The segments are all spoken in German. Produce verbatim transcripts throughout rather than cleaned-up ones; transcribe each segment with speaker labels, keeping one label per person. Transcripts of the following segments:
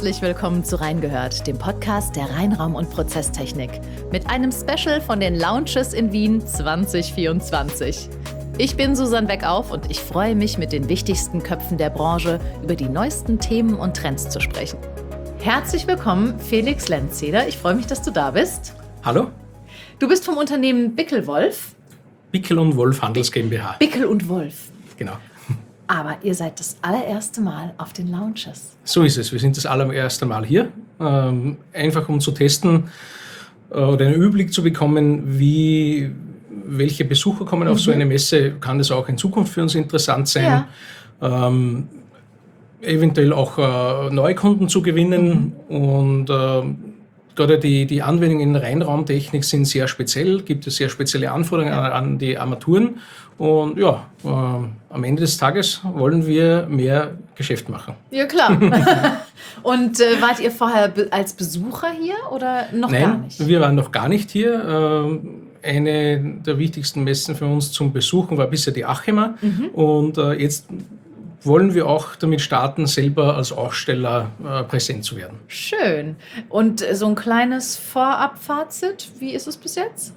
Speaker 1: Herzlich willkommen zu Reingehört, dem Podcast der Reinraum- und Prozesstechnik, mit einem Special von den Launches in Wien zwanzig vierundzwanzig. Ich bin Susanne Beckauf und ich freue mich, mit den wichtigsten Köpfen der Branche über die neuesten Themen und Trends zu sprechen. Herzlich willkommen, Felix Lenzeder. Ich freue mich, dass du da bist.
Speaker 2: Hallo.
Speaker 1: Du bist vom Unternehmen Bickel-Wolf.
Speaker 2: Bickel und Wolf Handels GmbH.
Speaker 1: Bickel und Wolf.
Speaker 2: Genau.
Speaker 1: Aber ihr seid das allererste Mal auf den Launches.
Speaker 2: So ist es. Wir sind das allererste Mal hier. Ähm, einfach um zu testen äh, oder einen Überblick zu bekommen, wie, welche Besucher kommen mhm. auf so eine Messe. Kann das auch in Zukunft für uns interessant sein? Ja. Ähm, eventuell auch äh, Neukunden zu gewinnen. Mhm. Und äh, gerade die, die Anwendungen in der Reinraumtechnik sind sehr speziell. Gibt es sehr spezielle Anforderungen an, an die Armaturen. Und ja, äh, am Ende des Tages wollen wir mehr Geschäft machen.
Speaker 1: Ja, klar. Und äh, wart ihr vorher be- als Besucher hier oder noch
Speaker 2: Nein,
Speaker 1: gar nicht?
Speaker 2: Wir waren noch gar nicht hier. Äh, eine der wichtigsten Messen für uns zum Besuchen war bisher die ACHEMA. Mhm. Und äh, jetzt wollen wir auch damit starten, selber als Aussteller äh, präsent zu werden.
Speaker 1: Schön. Und äh, so ein kleines Vorabfazit, wie ist es bis jetzt?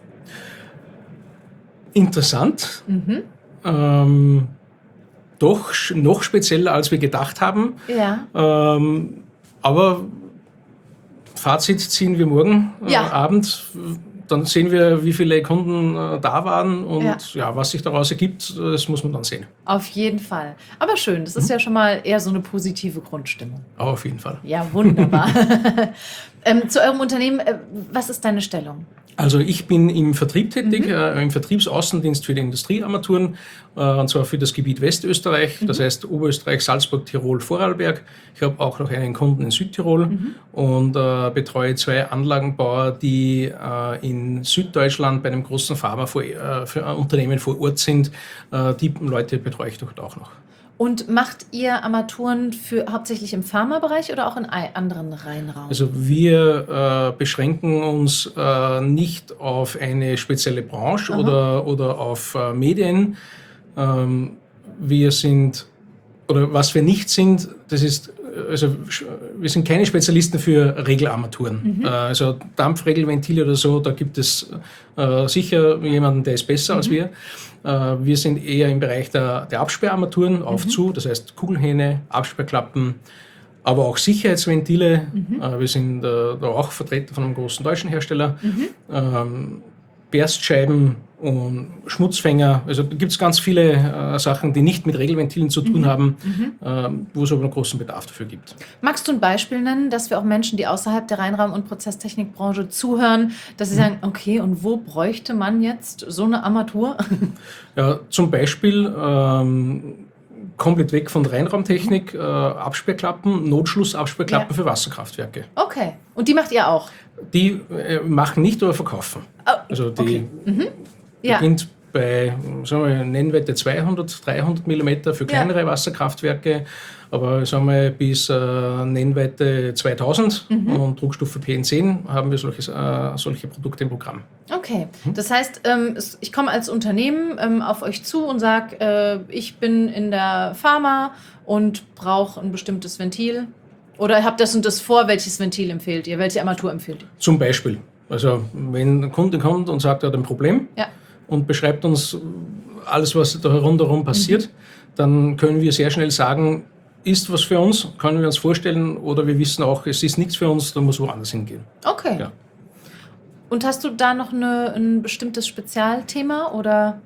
Speaker 2: Interessant, mhm. ähm, doch noch spezieller, als wir gedacht haben.
Speaker 1: Ja.
Speaker 2: Ähm, aber Fazit ziehen wir morgen äh,
Speaker 1: ja.
Speaker 2: Abend. Dann sehen wir, wie viele Kunden äh, da waren und ja. Ja, was sich daraus ergibt, das muss man dann sehen.
Speaker 1: Auf jeden Fall. Aber schön, das ist mhm. ja schon mal eher so eine positive Grundstimmung.
Speaker 2: Aber auf jeden Fall.
Speaker 1: Ja, wunderbar. ähm, zu eurem Unternehmen, äh, was ist deine Stellung?
Speaker 2: Also ich bin im Vertrieb tätig, mhm. äh, im Vertriebsaußendienst für die Industriearmaturen, äh, und zwar für das Gebiet Westösterreich, mhm. das heißt Oberösterreich, Salzburg, Tirol, Vorarlberg. Ich habe auch noch einen Kunden in Südtirol mhm. und äh, betreue zwei Anlagenbauer, die äh, in Süddeutschland bei einem großen Pharma vor, äh, für ein Unternehmen vor Ort sind. Äh, die Leute betreue ich dort auch noch.
Speaker 1: Und macht ihr Armaturen für hauptsächlich im Pharmabereich oder auch in anderen Reinraum?
Speaker 2: Also wir äh, beschränken uns äh, nicht auf eine spezielle Branche oder, oder auf äh, Medien. Ähm, wir sind, oder was wir nicht sind, das ist, also wir sind keine Spezialisten für Regelarmaturen. Mhm. Äh, also Dampfregelventile oder so, da gibt es äh, sicher jemanden, der ist besser mhm. als wir. Wir sind eher im Bereich der, der Absperrarmaturen auf mhm. zu, das heißt Kugelhähne, Absperrklappen, aber auch Sicherheitsventile. Mhm. Wir sind da auch vertreten von einem großen deutschen Hersteller. Mhm. Ähm, Berstscheiben und Schmutzfänger. Also da gibt es ganz viele äh, Sachen, die nicht mit Regelventilen zu tun mhm. haben, mhm. äh, wo es aber einen großen Bedarf dafür gibt.
Speaker 1: Magst du ein Beispiel nennen, dass wir auch Menschen, die außerhalb der Reinraum- und Prozesstechnikbranche zuhören, dass sie mhm. sagen, okay, und wo bräuchte man jetzt so eine Armatur?
Speaker 2: Ja, zum Beispiel ähm, komplett weg von der Reinraumtechnik, äh, Absperrklappen, Notschlussabsperrklappen ja. für Wasserkraftwerke.
Speaker 1: Okay, und die macht ihr auch?
Speaker 2: Die äh, machen nicht, oder verkaufen. Oh, also die
Speaker 1: okay. mhm. ja.
Speaker 2: beginnt bei, sagen wir, Nennwerte zweihundert, dreihundert Millimeter für kleinere ja. Wasserkraftwerke, aber sagen wir, bis äh, Nennweite zweitausend mhm. und Druckstufe P N zehn haben wir solche, äh, solche Produkte im Programm.
Speaker 1: Okay, mhm. das heißt, ähm, ich komme als Unternehmen ähm, auf euch zu und sage, äh, ich bin in der Pharma und brauche ein bestimmtes Ventil. Oder habt das und das vor, welches Ventil empfehlt ihr? Welche Armatur empfiehlt ihr?
Speaker 2: Zum Beispiel. Also wenn ein Kunde kommt und sagt, er hat ein Problem
Speaker 1: ja.
Speaker 2: und beschreibt uns alles, was da rundherum passiert, mhm. dann können wir sehr schnell sagen, ist was für uns, können wir uns vorstellen, oder wir wissen auch, es ist nichts für uns, da muss woanders hingehen.
Speaker 1: Okay. Ja. Und hast du da noch eine, ein bestimmtes Spezialthema oder?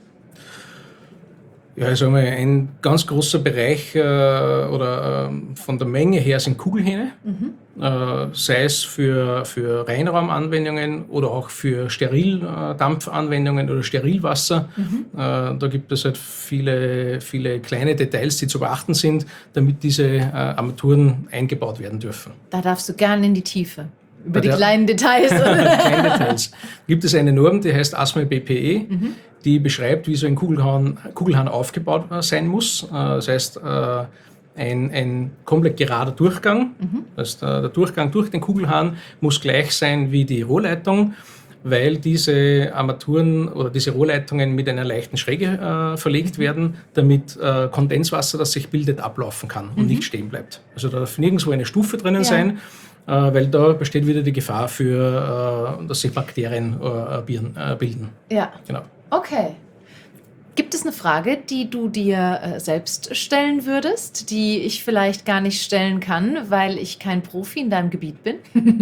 Speaker 2: Ja, ich sage mal, ein ganz großer Bereich äh, oder äh, von der Menge her sind Kugelhähne, mhm. äh, sei es für, für Reinraumanwendungen oder auch für Sterildampfanwendungen oder Sterilwasser. Mhm. Äh, da gibt es halt viele, viele kleine Details, die zu beachten sind, damit diese äh, Armaturen eingebaut werden dürfen.
Speaker 1: Da darfst du gerne in die Tiefe. Über die kleinen Details.
Speaker 2: kleinen Details. Gibt es eine Norm, die heißt A S M E B P E, mhm. die beschreibt, wie so ein Kugelhahn, Kugelhahn aufgebaut sein muss. Das heißt, ein, ein komplett gerader Durchgang. Mhm. Das heißt, der Durchgang durch den Kugelhahn muss gleich sein wie die Rohrleitung. weil diese Armaturen oder diese Rohrleitungen mit einer leichten Schräge äh, verlegt werden, damit äh, Kondenswasser, das sich bildet, ablaufen kann und mhm. nicht stehen bleibt. Also da darf nirgendwo eine Stufe drinnen ja. sein, äh, weil da besteht wieder die Gefahr für, äh, dass sich Bakterien äh, bilden.
Speaker 1: Ja,
Speaker 2: genau.
Speaker 1: Okay. Gibt es eine Frage, die du dir äh, selbst stellen würdest, die ich vielleicht gar nicht stellen kann, weil ich kein Profi in deinem Gebiet bin?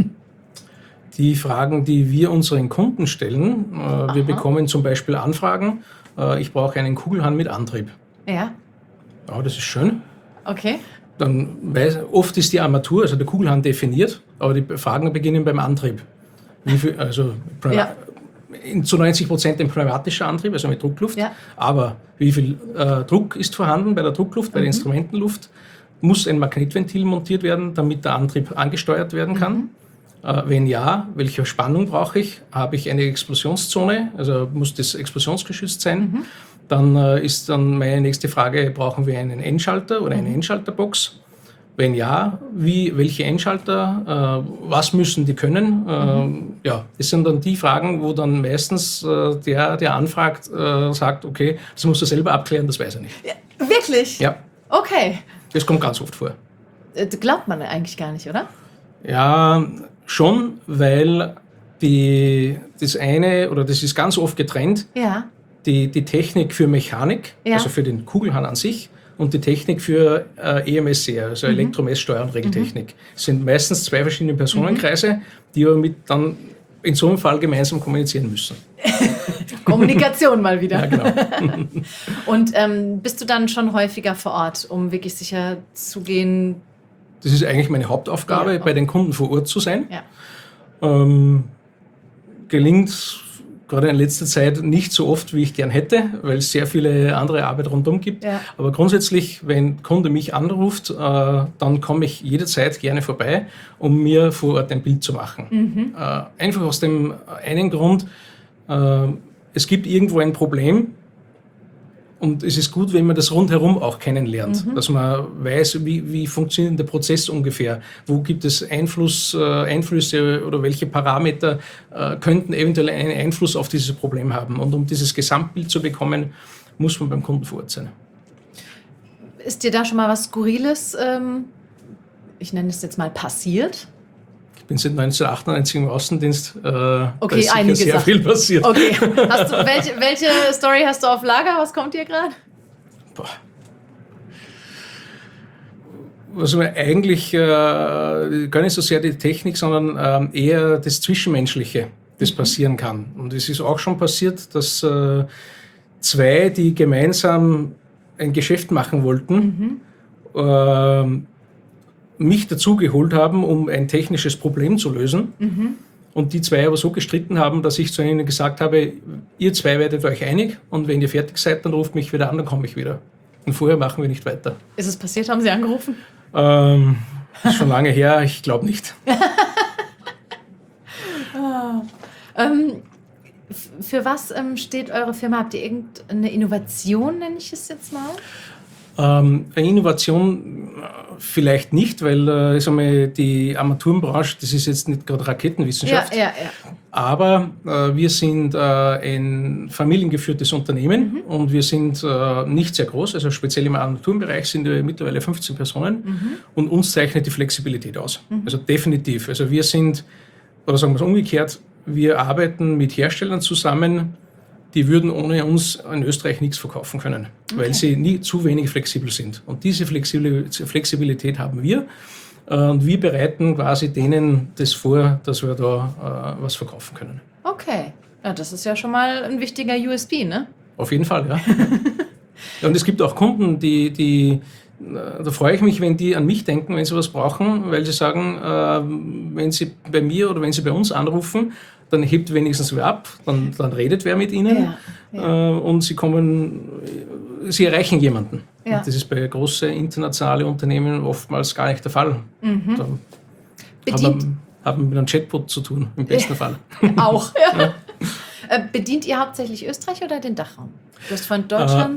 Speaker 2: Die Fragen, die wir unseren Kunden stellen, äh, wir bekommen zum Beispiel Anfragen, äh, ich brauche einen Kugelhahn mit Antrieb.
Speaker 1: Ja.
Speaker 2: Ja, das ist schön.
Speaker 1: Okay.
Speaker 2: Dann weiß, oft ist die Armatur, also der Kugelhahn definiert, aber die Fragen beginnen beim Antrieb. Wie viel, also ja. zu neunzig Prozent ein pneumatischer Antrieb, also mit Druckluft. Ja. Aber wie viel äh, Druck ist vorhanden bei der Druckluft, bei mhm. der Instrumentenluft? Muss ein Magnetventil montiert werden, damit der Antrieb angesteuert werden kann? Mhm. Äh, wenn ja, welche Spannung brauche ich? Habe ich eine Explosionszone? Also muss das explosionsgeschützt sein? Mhm. Dann äh, ist dann meine nächste Frage, brauchen wir einen Endschalter oder eine mhm. Endschalterbox? Wenn ja, wie, welche Endschalter, äh, was müssen die können? Äh, mhm. Ja, das sind dann die Fragen, wo dann meistens äh, der, der anfragt, äh, sagt, okay, das muss er selber abklären, das weiß er nicht.
Speaker 1: Ja, wirklich?
Speaker 2: Ja.
Speaker 1: Okay.
Speaker 2: Das kommt ganz oft vor.
Speaker 1: Das glaubt man eigentlich gar nicht, oder?
Speaker 2: Ja, schon, weil die, das eine, oder das ist ganz oft getrennt,
Speaker 1: ja.
Speaker 2: die, die Technik für Mechanik, ja. also für den Kugelhahn an sich, und die Technik für äh, E M S C, also mhm. Elektromesssteuer und Regeltechnik. Mhm. Es sind meistens zwei verschiedene Personenkreise, mhm. die aber mit dann in so einem Fall gemeinsam kommunizieren müssen.
Speaker 1: Kommunikation mal wieder.
Speaker 2: Ja, genau.
Speaker 1: Und ähm, bist du dann schon häufiger vor Ort, um wirklich sicher zu gehen?
Speaker 2: Das ist eigentlich meine Hauptaufgabe, ja, bei den Kunden vor Ort zu sein.
Speaker 1: Ja.
Speaker 2: Ähm, gelingt gerade in letzter Zeit nicht so oft, wie ich gern hätte, weil es sehr viele andere Arbeit rundherum gibt. Ja. Aber grundsätzlich, wenn ein Kunde mich anruft, äh, dann komme ich jederzeit gerne vorbei, um mir vor Ort ein Bild zu machen. Mhm. Äh, einfach aus dem einen Grund, äh, es gibt irgendwo ein Problem und es ist gut, wenn man das rundherum auch kennenlernt, mhm. dass man weiß, wie, wie funktioniert der Prozess ungefähr, wo gibt es Einfluss, äh, Einflüsse oder welche Parameter äh, könnten eventuell einen Einfluss auf dieses Problem haben. Und um dieses Gesamtbild zu bekommen, muss man beim Kunden vor Ort sein.
Speaker 1: Ist dir da schon mal was Skurriles, ähm, ich nenne es jetzt mal, passiert?
Speaker 2: Ich bin seit neunzehnhundertachtundneunzig im Außendienst. Äh,
Speaker 1: okay,
Speaker 2: da ist sicher sehr
Speaker 1: Sachen.
Speaker 2: viel passiert.
Speaker 1: Okay. Hast du, welche, welche Story hast du auf Lager? Was kommt dir gerade?
Speaker 2: Was mir eigentlich äh, gar nicht so sehr die Technik, sondern äh, eher das Zwischenmenschliche, das mhm. passieren kann. Und es ist auch schon passiert, dass äh, zwei, die gemeinsam ein Geschäft machen wollten, mhm. äh, mich dazugeholt haben, um ein technisches Problem zu lösen. Mhm. Und die zwei aber so gestritten haben, dass ich zu ihnen gesagt habe, ihr zwei werdet euch einig und wenn ihr fertig seid, dann ruft mich wieder an, dann komme ich wieder. Und vorher machen wir nicht weiter.
Speaker 1: Ist es passiert? Haben Sie angerufen?
Speaker 2: Ähm, ist schon lange her, ich glaube nicht.
Speaker 1: oh. ähm, für was ähm, steht eure Firma? Habt ihr irgendeine Innovation, nenne ich es jetzt mal?
Speaker 2: Ähm, eine Innovation vielleicht nicht, weil äh, ich sag mal, die Armaturenbranche, das ist jetzt nicht gerade Raketenwissenschaft,
Speaker 1: ja, ja, ja.
Speaker 2: aber äh, wir sind äh, ein familiengeführtes Unternehmen mhm. und wir sind äh, nicht sehr groß, also speziell im Armaturenbereich sind wir mittlerweile fünfzehn Personen mhm. und uns zeichnet die Flexibilität aus. Mhm. Also definitiv. Also wir sind, oder sagen wir es umgekehrt, wir arbeiten mit Herstellern zusammen, die würden ohne uns in Österreich nichts verkaufen können, okay. weil sie nie zu wenig flexibel sind. Und diese Flexibilität haben wir. Und wir bereiten quasi denen das vor, dass wir da äh, was verkaufen können.
Speaker 1: Okay, ja, das ist ja schon mal ein wichtiger U S P, ne?
Speaker 2: Auf jeden Fall, ja. Ja, und es gibt auch Kunden, die, die, da freue ich mich, wenn die an mich denken, wenn sie was brauchen, weil sie sagen, äh, wenn sie bei mir oder wenn sie bei uns anrufen, dann hebt wenigstens wer ab, dann, dann redet wer mit ihnen ja, ja. Äh, und sie kommen, sie erreichen jemanden. Ja. Und das ist bei großen internationalen Unternehmen oftmals gar nicht der Fall. Mhm. Da haben wir mit einem Chatbot zu tun, im besten
Speaker 1: ja.
Speaker 2: Fall.
Speaker 1: Auch, ja. Ja. Bedient ihr hauptsächlich Österreich oder den Dachraum? Du hast von Deutschland...
Speaker 2: Äh,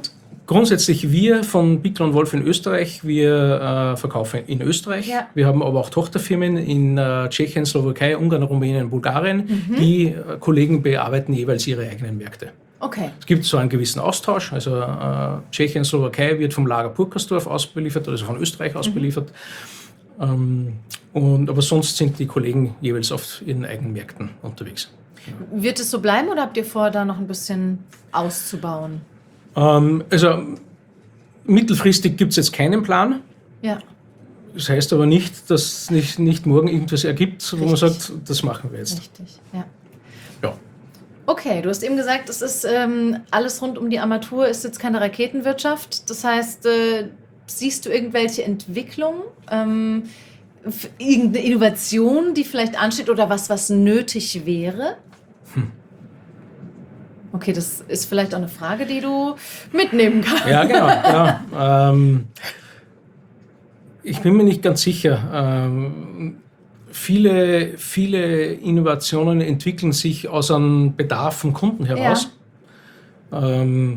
Speaker 2: grundsätzlich wir von Bickler und Wolf in Österreich, wir äh, verkaufen in Österreich. Ja. Wir haben aber auch Tochterfirmen in äh, Tschechien, Slowakei, Ungarn, Rumänien, Bulgarien. Mhm. Die äh, Kollegen bearbeiten jeweils ihre eigenen Märkte.
Speaker 1: Okay.
Speaker 2: Es gibt so einen gewissen Austausch. Also äh, Tschechien, Slowakei wird vom Lager Purkersdorf ausbeliefert, also von Österreich ausbeliefert. Mhm. Ähm, und, aber sonst sind die Kollegen jeweils auf ihren eigenen Märkten unterwegs.
Speaker 1: Wird es so bleiben oder habt ihr vor, da noch ein bisschen auszubauen?
Speaker 2: Ähm, also mittelfristig gibt es jetzt keinen Plan.
Speaker 1: Ja.
Speaker 2: Das heißt aber nicht, dass nicht, nicht morgen irgendwas ergibt, Richtig. Wo man sagt, das machen wir jetzt.
Speaker 1: Richtig, ja.
Speaker 2: Ja.
Speaker 1: Okay, du hast eben gesagt, es ist ähm, alles rund um die Armatur, ist jetzt keine Raketenwirtschaft. Das heißt, äh, siehst du irgendwelche Entwicklungen, ähm, irgendeine Innovation, die vielleicht ansteht oder was, was nötig wäre? Hm. Okay, das ist vielleicht auch eine Frage, die du mitnehmen kannst.
Speaker 2: Ja, genau. Ja, ähm, ich bin mir nicht ganz sicher. Ähm, viele, viele Innovationen entwickeln sich aus einem Bedarf vom Kunden heraus. Ja. Ähm,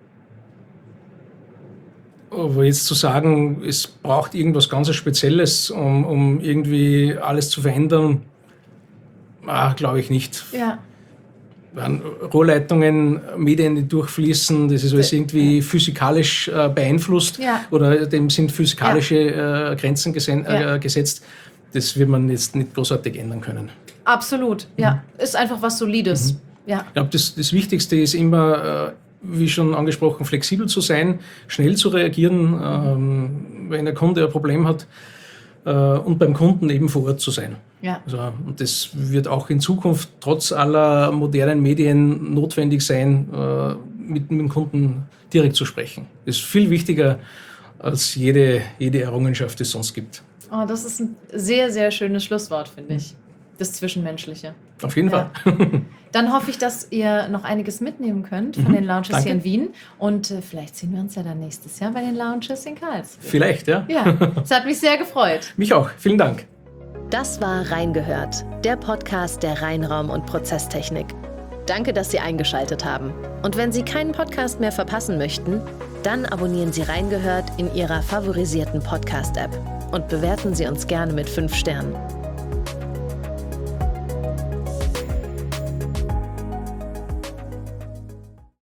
Speaker 2: aber jetzt zu sagen, es braucht irgendwas ganz Spezielles, um, um irgendwie alles zu verändern, ah, glaube ich nicht.
Speaker 1: Ja.
Speaker 2: Rohrleitungen, Medien, die durchfließen, das ist alles irgendwie physikalisch äh, beeinflusst ja. oder dem sind physikalische ja. äh, Grenzen gesen- ja. äh, gesetzt. Das wird man jetzt nicht großartig ändern können.
Speaker 1: Absolut, ja. Mhm. Ist einfach was Solides. Mhm. Ja.
Speaker 2: Ich glaube, das, das Wichtigste ist immer, äh, wie schon angesprochen, flexibel zu sein, schnell zu reagieren, ähm, wenn der Kunde ein Problem hat äh, und beim Kunden eben vor Ort zu sein.
Speaker 1: Ja.
Speaker 2: Also, und das wird auch in Zukunft trotz aller modernen Medien notwendig sein, äh, mit, mit dem Kunden direkt zu sprechen. Das ist viel wichtiger als jede, jede Errungenschaft, die es sonst gibt.
Speaker 1: Oh, das ist ein sehr, sehr schönes Schlusswort, finde ich. Das Zwischenmenschliche.
Speaker 2: Auf jeden
Speaker 1: ja.
Speaker 2: Fall.
Speaker 1: Dann hoffe ich, dass ihr noch einiges mitnehmen könnt von mhm. den Lounges Danke. Hier in Wien. Und äh, vielleicht sehen wir uns ja dann nächstes Jahr bei den Lounges in Karlsruhe.
Speaker 2: Vielleicht, ja.
Speaker 1: Ja, es hat mich sehr gefreut.
Speaker 2: Mich auch. Vielen Dank.
Speaker 1: Das war Reingehört, der Podcast der Rheinraum- und Prozesstechnik. Danke, dass Sie eingeschaltet haben. Und wenn Sie keinen Podcast mehr verpassen möchten, dann abonnieren Sie Reingehört in Ihrer favorisierten Podcast-App und bewerten Sie uns gerne mit fünf Sternen.